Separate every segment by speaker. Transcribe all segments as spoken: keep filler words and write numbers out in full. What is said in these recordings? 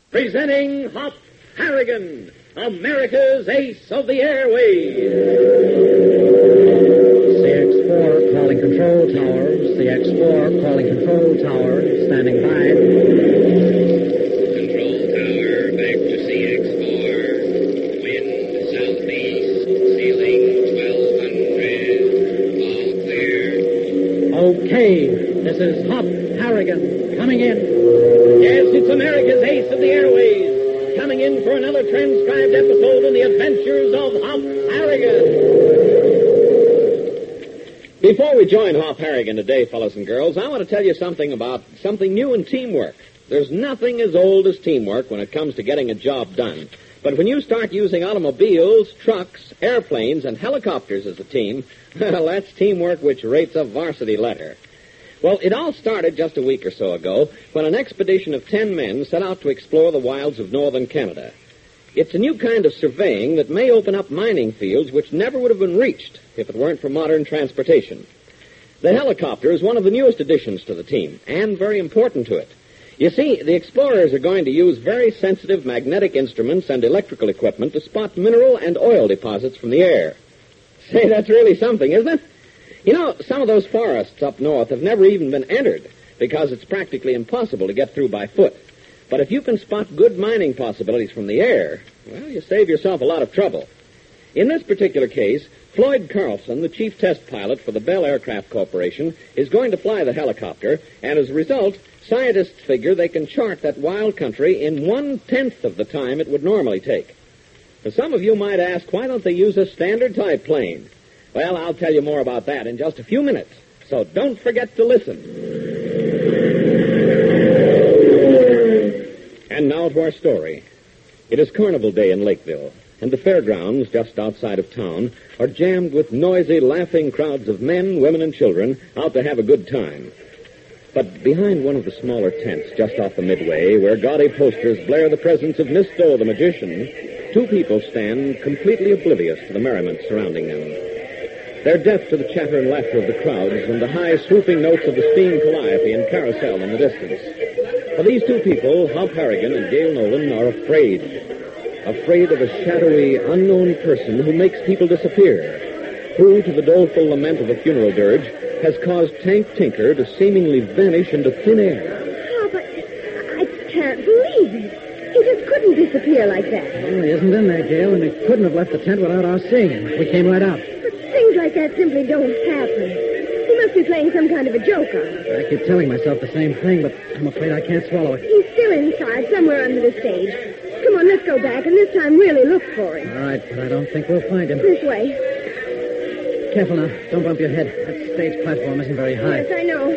Speaker 1: Presenting Hop Harrigan, America's ace of the airways.
Speaker 2: C X four calling control tower. C X four calling control tower. Standing by.
Speaker 3: Control tower, back to C X four. Wind southeast, ceiling twelve hundred. All clear.
Speaker 2: Okay, this is Hop Harrigan coming in.
Speaker 1: Yes, it's America's ace of the airways, coming in for another transcribed episode in the adventures of Hop Harrigan. Before we join Hop Harrigan today, fellas and girls, I want to tell you something about something new in teamwork. There's nothing as old as teamwork when it comes to getting a job done. But when you start using automobiles, trucks, airplanes, and helicopters as a team, well, that's teamwork which rates a varsity letter. Well, it all started just a week or so ago when an expedition of ten men set out to explore the wilds of northern Canada. It's a new kind of surveying that may open up mining fields which never would have been reached if it weren't for modern transportation. The helicopter is one of the newest additions to the team, and very important to it. You see, the explorers are going to use very sensitive magnetic instruments and electrical equipment to spot mineral and oil deposits from the air. Say, that's really something, isn't it? You know, some of those forests up north have never even been entered because it's practically impossible to get through by foot. But if you can spot good mining possibilities from the air, well, you save yourself a lot of trouble. In this particular case, Floyd Carlson, the chief test pilot for the Bell Aircraft Corporation, is going to fly the helicopter, and as a result, scientists figure they can chart that wild country in one-tenth of the time it would normally take. Now, some of you might ask, why don't they use a standard-type plane? Well, I'll tell you more about that in just a few minutes, so don't forget to listen. And now to our story. It is Carnival Day in Lakeville, and the fairgrounds just outside of town are jammed with noisy, laughing crowds of men, women, and children out to have a good time. But behind one of the smaller tents just off the midway, where gaudy posters blare the presence of Miss Doe the magician, two people stand completely oblivious to the merriment surrounding them. They're deaf to the chatter and laughter of the crowds and the high, swooping notes of the steam calliope and carousel in the distance. For these two people, Hop Harrigan and Gail Nolan, are afraid. Afraid of a shadowy, unknown person who makes people disappear, who, to the doleful lament of a funeral dirge, has caused Tank Tinker to seemingly vanish into thin air.
Speaker 4: Oh, but I can't believe it. He just couldn't disappear like that.
Speaker 2: Well, he isn't in there, Gail, and he couldn't have left the tent without our seeing him. We came right out.
Speaker 4: But things like that simply don't happen. He must be playing some kind of a joke on us.
Speaker 2: I keep telling myself the same thing, but I'm afraid I can't swallow it.
Speaker 4: He's still inside, somewhere under the stage. Come on, let's go back, and this time really look for him.
Speaker 2: All right, but I don't think we'll find him.
Speaker 4: This way.
Speaker 2: Careful now. Don't bump your head. That stage platform isn't very high.
Speaker 4: Yes, I know.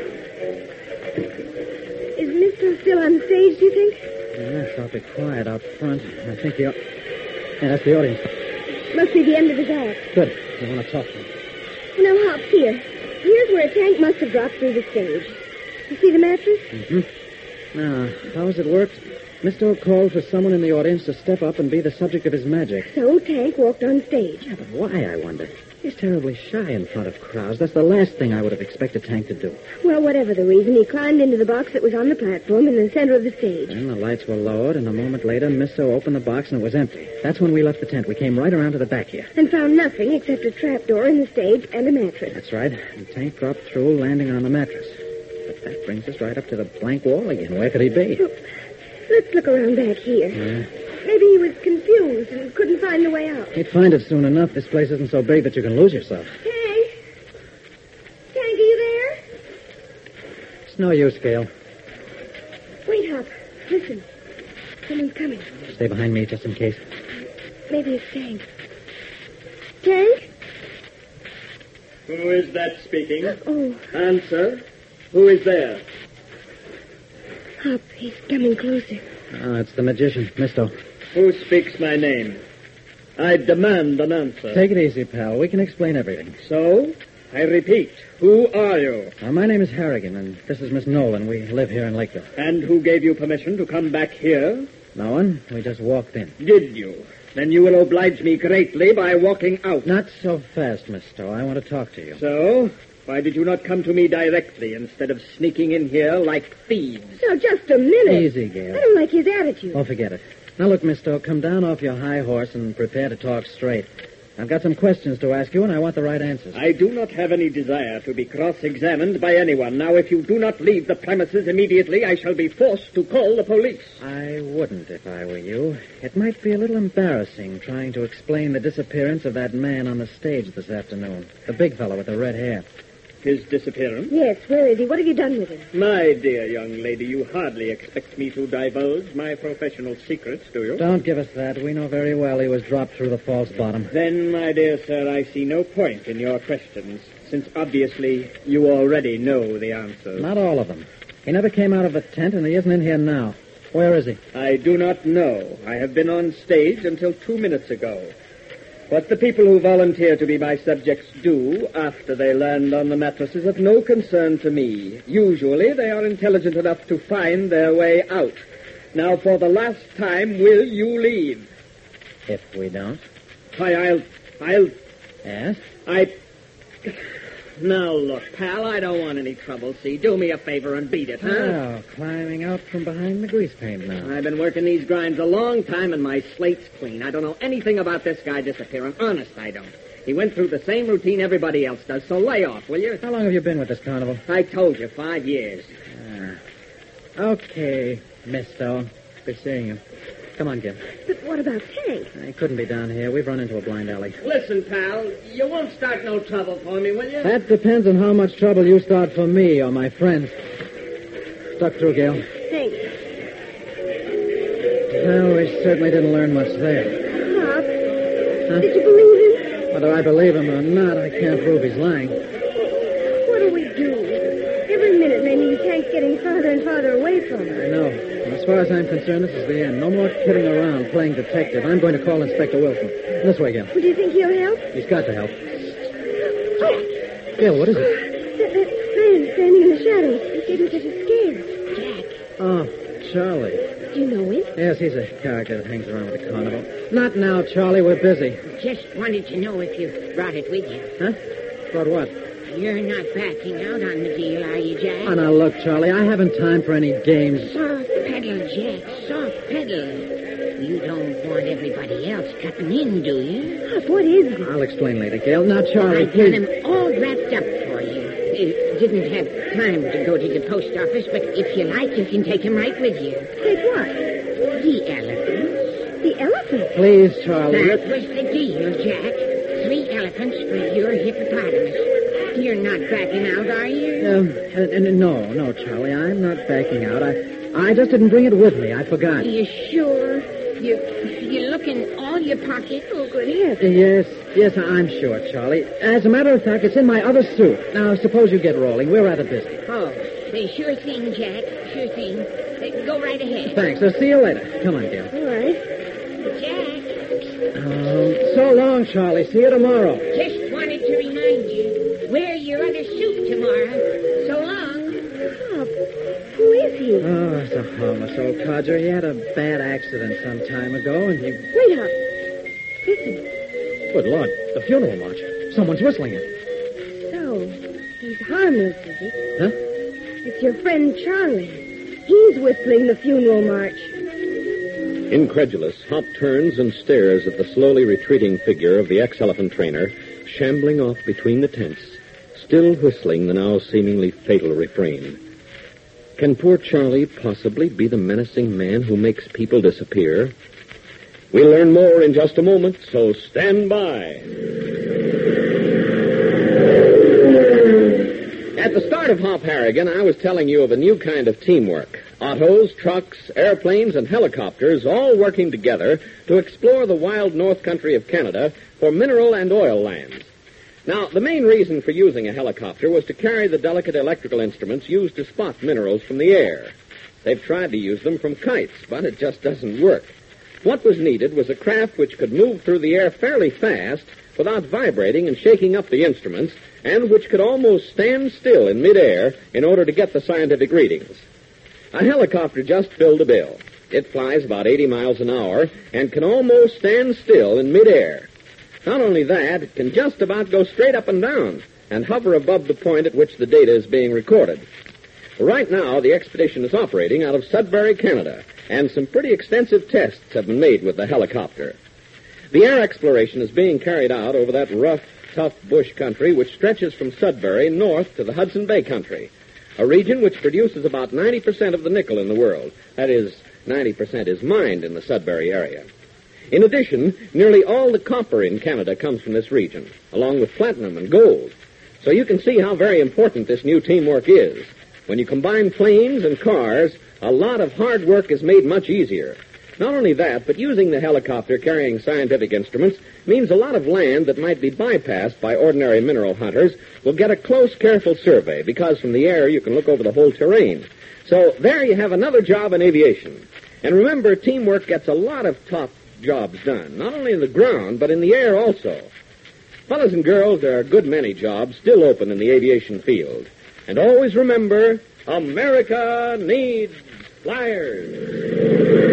Speaker 4: Is Mister still on stage, do you think?
Speaker 2: Yes, I'll be quiet out front. I think the... Yeah, that's the audience.
Speaker 4: Must be the end of his act.
Speaker 2: Good. I want to talk to him.
Speaker 4: Now, Hop, here. Here's where a tank must have dropped through the stage. You see the mattress?
Speaker 2: Mm-hmm. Now, how has it worked? Mister called for someone in the audience to step up and be the subject of his magic.
Speaker 4: So Tank walked on stage.
Speaker 2: Yeah, but why, I wonder? He's terribly shy in front of crowds. That's the last thing I would have expected Tank to do.
Speaker 4: Well, whatever the reason, he climbed into the box that was on the platform in the center of the stage.
Speaker 2: And the lights were lowered, and a moment later, Miss O opened the box, and it was empty. That's when we left the tent. We came right around to the back here.
Speaker 4: And found nothing except a trapdoor in the stage and a mattress.
Speaker 2: That's right. And Tank dropped through, landing on the mattress. But that brings us right up to the blank wall again. Where could he be?
Speaker 4: Look, let's look around back here.
Speaker 2: Yeah.
Speaker 4: Maybe he was confused and couldn't find the way out.
Speaker 2: He'd find it soon enough. This place isn't so big that you can lose yourself.
Speaker 4: Tank? Tank, are you there?
Speaker 2: It's no use, Gail.
Speaker 4: Wait, Hop. Listen. Someone's coming.
Speaker 2: Stay behind me just in case.
Speaker 4: Maybe it's Tank. Tank?
Speaker 1: Who is that speaking?
Speaker 4: Oh,
Speaker 1: Answer. Who is there?
Speaker 4: Hop, he's coming closer.
Speaker 2: Oh, it's the magician, Misto.
Speaker 1: Who speaks my name? I demand an answer.
Speaker 2: Take it easy, pal. We can explain everything.
Speaker 1: So, I repeat, who are you?
Speaker 2: Uh, my name is Harrigan, and this is Miss Nolan. We live here in Lakeville.
Speaker 1: And who gave you permission to come back here?
Speaker 2: No one. We just walked in.
Speaker 1: Did you? Then you will oblige me greatly by walking out.
Speaker 2: Not so fast, Misto. I want to talk to you.
Speaker 1: So,
Speaker 5: Why did you not come to me directly instead of sneaking in here like thieves?
Speaker 4: Now, just a minute.
Speaker 2: Easy, Gail.
Speaker 4: I don't like his attitude.
Speaker 2: Oh, forget it. Now, look, Miss Stowe, come down off your high horse and prepare to talk straight. I've got some questions to ask you, and I want the right answers.
Speaker 5: I do not have any desire to be cross-examined by anyone. Now, if you do not leave the premises immediately, I shall be forced to call the police.
Speaker 2: I wouldn't if I were you. It might be a little embarrassing trying to explain the disappearance of that man on the stage this afternoon. The big fellow with the red hair.
Speaker 5: His disappearance?
Speaker 4: Yes, where is he? What have you done with him?
Speaker 5: My dear young lady, you hardly expect me to divulge my professional secrets, do you?
Speaker 2: Don't give us that. We know very well he was dropped through the false bottom.
Speaker 5: Then, my dear sir, I see no point in your questions, since obviously you already know the answers.
Speaker 2: Not all of them. He never came out of the tent, and he isn't in here now. Where is he?
Speaker 5: I do not know. I have been on stage until two minutes ago. What the people who volunteer to be my subjects do after they land on the mattress is of no concern to me. Usually they are intelligent enough to find their way out. Now, for the last time, will you leave?
Speaker 2: If we don't.
Speaker 5: Why, I'll... I'll...
Speaker 2: Yes?
Speaker 5: I... Now, look, pal, I don't want any trouble, see? Do me a favor and beat it, huh?
Speaker 2: Oh, climbing out from behind the grease paint now.
Speaker 5: I've been working these grinds a long time, and my slate's clean. I don't know anything about this guy disappearing. Honest, I don't. He went through the same routine everybody else does, so lay off, will you?
Speaker 2: How long have you been with this carnival?
Speaker 5: I told you, five years.
Speaker 2: Ah. Okay, Miss Stowe. Be seeing you. Come on, Gil.
Speaker 4: But what about Tank?
Speaker 2: I couldn't be down here. We've run into a blind alley.
Speaker 5: Listen, pal, you won't start no trouble for me, will you?
Speaker 2: That depends on how much trouble you start for me or my friends. Stuck through, Gail.
Speaker 4: Thanks.
Speaker 2: Well, we certainly didn't learn much there.
Speaker 4: Pop,
Speaker 2: Huh?
Speaker 4: did you believe him?
Speaker 2: Whether I believe him or not, I can't prove he's lying.
Speaker 4: What do we do? Every minute may mean Tank's getting farther and farther away from us.
Speaker 2: I know. And as far as I'm concerned, this is the end. No more kidding around, playing detective. I'm going to call Inspector Wilson. This way, Gil.
Speaker 4: Do you think he'll help?
Speaker 2: He's got to help.
Speaker 4: Jack!
Speaker 2: Gil, what is it?
Speaker 4: That, that man standing in the shadows. He didn't get us scared. Jack,
Speaker 2: Oh, Charlie.
Speaker 4: do you know him?
Speaker 2: Yes, he's a character that hangs around with the carnival. Not now, Charlie. We're busy.
Speaker 6: Just wanted to know if you brought it with you.
Speaker 2: Huh? About what?
Speaker 6: You're not backing out on the deal, are you, Jack?
Speaker 2: Oh, now, look, Charlie. I haven't time for any games.
Speaker 6: Soft pedal, Jack. Soft pedal. You don't want everybody else cutting in, do you?
Speaker 4: Pop, what is it?
Speaker 2: I'll explain later, Gail. Now, Charlie,
Speaker 6: I've got
Speaker 2: please.
Speaker 6: them all wrapped up for you. You didn't have time to go to the post office, but if you like, you can take them right with you.
Speaker 4: Take what?
Speaker 6: The elephants.
Speaker 4: The elephant.
Speaker 2: Please, Charlie.
Speaker 6: That was the deal, Jack. Three elephants for your hippopotamus. You're not backing out, are you?
Speaker 2: Um, uh, uh, no, no, Charlie. I'm not backing out. I, I just didn't bring it with me. I forgot.
Speaker 6: You sure? You, you look in all your pockets?
Speaker 4: Oh, good heavens.
Speaker 2: Yes, yes, I'm sure, Charlie. As a matter of fact, it's in my other suit. Now, suppose you get rolling. We're rather busy.
Speaker 6: Oh, say, sure thing, Jack. Sure thing. Uh, go right ahead.
Speaker 2: Thanks. I'll see you later. Come on, Gail.
Speaker 4: All right.
Speaker 6: Jack,
Speaker 2: Um, so long, Charlie. See you tomorrow.
Speaker 6: just wanted to remind you, wear your other suit tomorrow. So long.
Speaker 4: Pop, who is he?
Speaker 2: Oh, it's a harmless old codger. He had a bad accident some time ago, and he...
Speaker 4: Wait up. Listen.
Speaker 2: Good Lord, the funeral march. Someone's whistling it.
Speaker 4: So, he's harmless, is he?
Speaker 2: Huh?
Speaker 4: It's your friend Charlie. He's whistling the funeral march.
Speaker 1: Incredulous, Hop turns and stares at the slowly retreating figure of the ex-elephant trainer, shambling off between the tents, still whistling the now seemingly fatal refrain. Can poor Charlie possibly be the menacing man who makes people disappear? We'll learn more in just a moment, so stand by. At the start of Hop Harrigan, I was telling you of a new kind of teamwork. Autos, trucks, airplanes, and helicopters all working together to explore the wild north country of Canada for mineral and oil lands. Now, the main reason for using a helicopter was to carry the delicate electrical instruments used to spot minerals from the air. They've tried to use them from kites, but it just doesn't work. What was needed was a craft which could move through the air fairly fast without vibrating and shaking up the instruments, and which could almost stand still in midair in order to get the scientific readings. A helicopter just filled a bill. It flies about eighty miles an hour and can almost stand still in midair. Not only that, it can just about go straight up and down. and hover above the point at which the data is being recorded. Right now, the expedition is operating out of Sudbury, Canada, and some pretty extensive tests have been made with the helicopter. The air exploration is being carried out over that rough, tough bush country which stretches from Sudbury north to the Hudson Bay country, a region which produces about ninety percent of the nickel in the world. That is, ninety percent is mined in the Sudbury area. In addition, nearly all the copper in Canada comes from this region, along with platinum and gold. So you can see how very important this new teamwork is. When you combine planes and cars, a lot of hard work is made much easier. Not only that, but using the helicopter carrying scientific instruments means a lot of land that might be bypassed by ordinary mineral hunters will get a close, careful survey, because from the air you can look over the whole terrain. So there you have another job in aviation. And remember, teamwork gets a lot of top jobs done, not only in the ground, but in the air also. Fellas and girls, there are a good many jobs still open in the aviation field. And always remember, America needs flyers.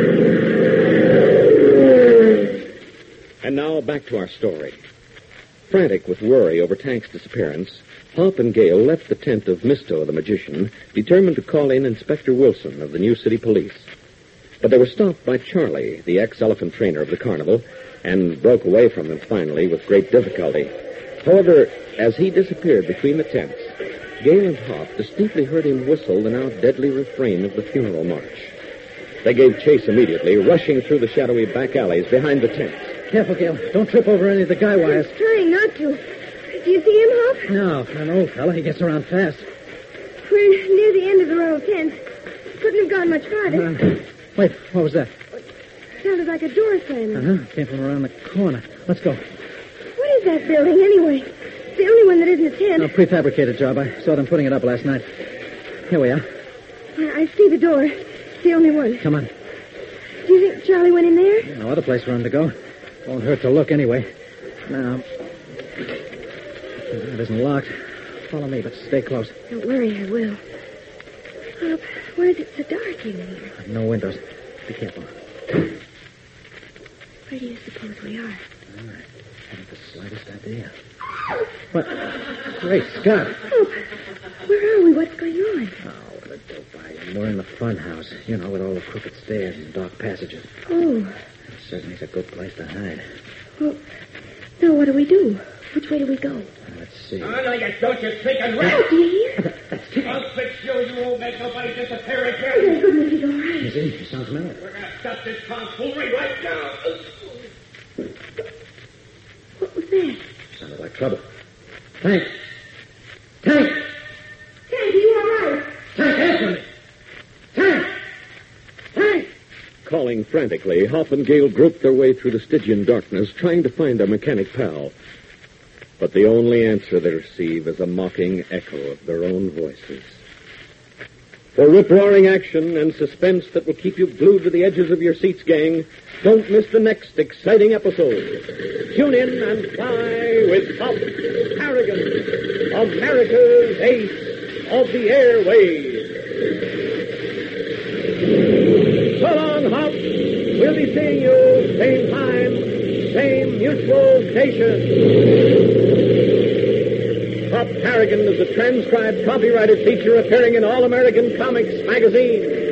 Speaker 1: And now back to our story. Frantic with worry over Tank's disappearance, Hop and Gale left the tent of Misto the magician, determined to call in Inspector Wilson of the New City Police. But they were stopped by Charlie, the ex-elephant trainer of the carnival, and broke away from them finally with great difficulty. However, as he disappeared between the tents, Gale and Hop distinctly heard him whistle the now deadly refrain of the funeral march. They gave chase immediately, rushing through the shadowy back alleys behind the tents.
Speaker 2: Careful, Gale. Don't trip over any of the guy wires.
Speaker 4: I'm trying not to. Do you see him, Hop?
Speaker 2: No, an old fella. He gets around fast.
Speaker 4: We're near the end of the row of tents. Couldn't have gone much farther.
Speaker 2: Uh, wait, what was that?
Speaker 4: Sounded like a door slamming.
Speaker 2: Uh-huh. Came from around the corner. Let's go.
Speaker 4: What is that building, anyway? It's the only one that isn't a tent.
Speaker 2: A prefabricated job. I saw them putting it up last night. Here we are.
Speaker 4: I I see the door. It's the only one.
Speaker 2: Come on.
Speaker 4: Do you think Charlie went in there?
Speaker 2: No other place for him to go. Won't hurt to look anyway. Now, it isn't locked. Follow me, but stay close.
Speaker 4: Don't worry, I will. Hop, why is it so dark in here?
Speaker 2: No windows. Be careful.
Speaker 4: Where do you suppose we are?
Speaker 2: I haven't the slightest idea. What? Great Scott.
Speaker 4: Hop, where are we? What's going on?
Speaker 2: Oh, what a dope I am. We're in the fun house. You know, with all the crooked stairs and dark passages.
Speaker 4: Oh.
Speaker 2: It certainly is a good place to hide.
Speaker 4: Well, now what do we do? Which way do we go?
Speaker 2: Let's see.
Speaker 3: Oh, no, you don't, you sneaking
Speaker 4: Oh,
Speaker 3: rat!
Speaker 4: do you hear?
Speaker 3: I'll fix you. You won't make nobody disappear
Speaker 4: Oh,
Speaker 3: again.
Speaker 4: thank goodness he's all right.
Speaker 2: He's in. He sounds mellow.
Speaker 3: We're going to stop this tomfoolery right now.
Speaker 4: What was that?
Speaker 2: Sounded like trouble. Tank! Tank!
Speaker 4: Tank, are you all right?
Speaker 2: Tank, answer me! Tank! Tank!
Speaker 1: Calling frantically, Hop and Gale groped their way through the Stygian darkness, trying to find their mechanic pal. But the only answer they receive is a mocking echo of their own voices. For rip-roaring action and suspense that will keep you glued to the edges of your seats, gang, don't miss the next exciting episode. Tune in and fly with Hop Harrigan, America's ace of the airways. So long, Hop. We'll be seeing you same time, same mutual station. Hop Harrigan is a transcribed, copyrighted feature appearing in All American Comics magazine.